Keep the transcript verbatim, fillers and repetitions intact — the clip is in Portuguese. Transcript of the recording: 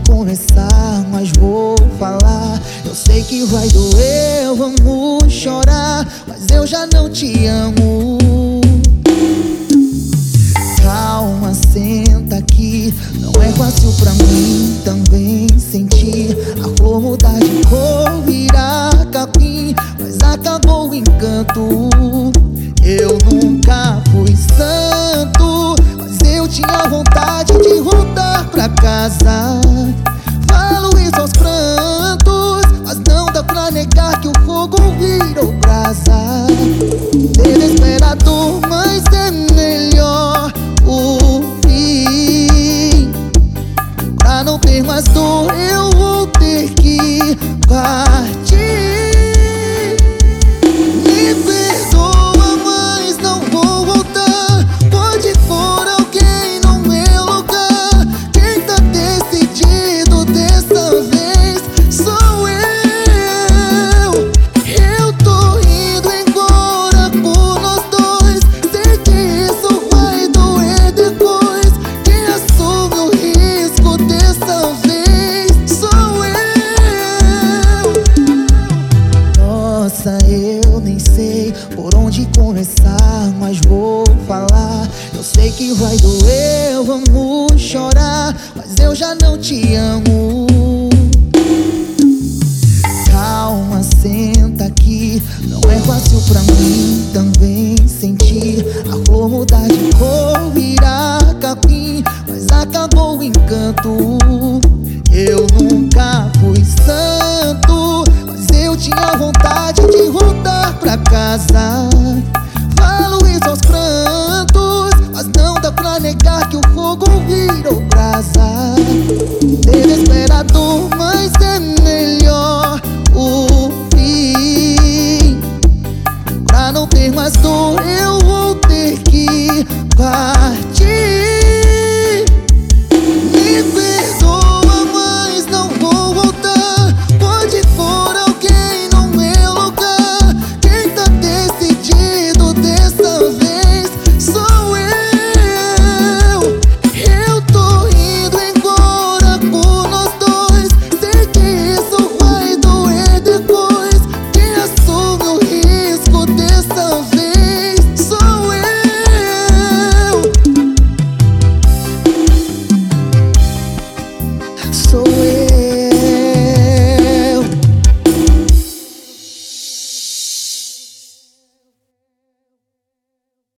começar, mas vou falar. Eu sei que vai doer, vamos chorar, mas eu já não te amo. Calma, senta aqui. Não é fácil pra mim também sentir a flor mudar de cor, virar capim, mas acabou o encanto. Eu nunca fui santo, mas eu tinha vontade de voltar pra casa. Falo isso aos prantos, mas não dá pra negar que o fogo virou brasa. Desesperador, mas é melhor o fim. Pra não ter mais dor, eu vou ter que partir. Me perdoa, mas não vou voltar. Pode pôr alguém no meu lugar. Quem tá decidido dessa vez sou eu. Eu tô indo embora por nós dois. Sei que isso vai doer depois. Quem assume o risco dessa vez sou eu. Nossa, eu nem sei por onde começar, mas vou falar. Eu sei que vai doer, vamos chorar, mas eu já não te amo. Calma, senta aqui. Não é fácil pra mim também sentir a flor mudar de cor, virar capim, mas acabou o encanto. Eu nunca fui santo, mas eu tinha vontade de voltar pra casa. Falo isso aos prantos, mas não dá pra negar que o fogo virou brasa.